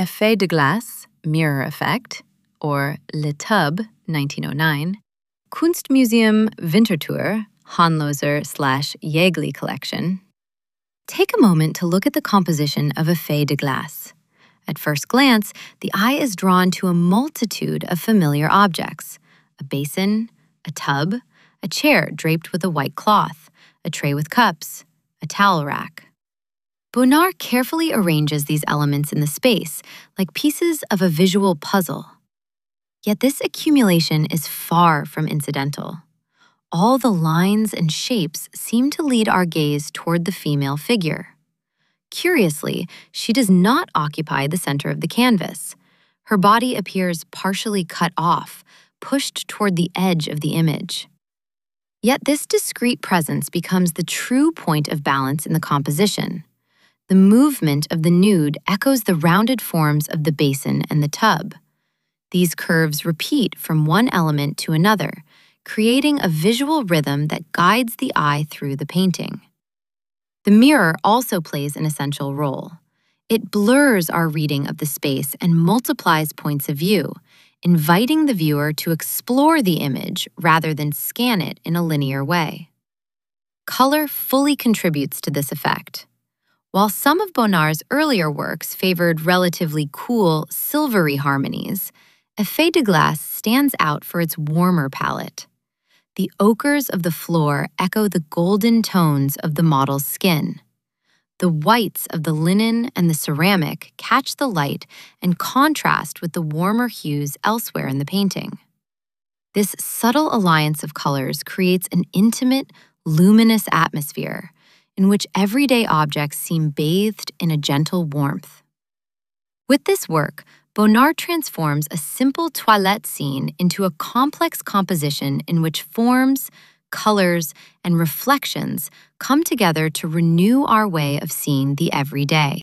Effet de glace, mirror effect, or Le Tube, 1909, Kunstmuseum Winterthur, Hanloser/Jägli collection. Take a moment to look at the composition of Effet de glace. At first glance, the eye is drawn to a multitude of familiar objects: a basin, a tub, a chair draped with a white cloth, a tray with cups, a towel rack. Bonnard carefully arranges these elements in the space, like pieces of a visual puzzle. Yet this accumulation is far from incidental. All the lines and shapes seem to lead our gaze toward the female figure. Curiously, she does not occupy the center of the canvas. Her body appears partially cut off, pushed toward the edge of the image. Yet this discrete presence becomes the true point of balance in the composition. The movement of the nude echoes the rounded forms of the basin and the tub. These curves repeat from one element to another, creating a visual rhythm that guides the eye through the painting. The mirror also plays an essential role. It blurs our reading of the space and multiplies points of view, inviting the viewer to explore the image rather than scan it in a linear way. Color fully contributes to this effect. While some of Bonnard's earlier works favored relatively cool, silvery harmonies, Effet de glace stands out for its warmer palette. The ochres of the floor echo the golden tones of the model's skin. The whites of the linen and the ceramic catch the light and contrast with the warmer hues elsewhere in the painting. This subtle alliance of colors creates an intimate, luminous atmosphere in which everyday objects seem bathed in a gentle warmth. With this work, Bonnard transforms a simple toilette scene into a complex composition in which forms, colors, and reflections come together to renew our way of seeing the everyday.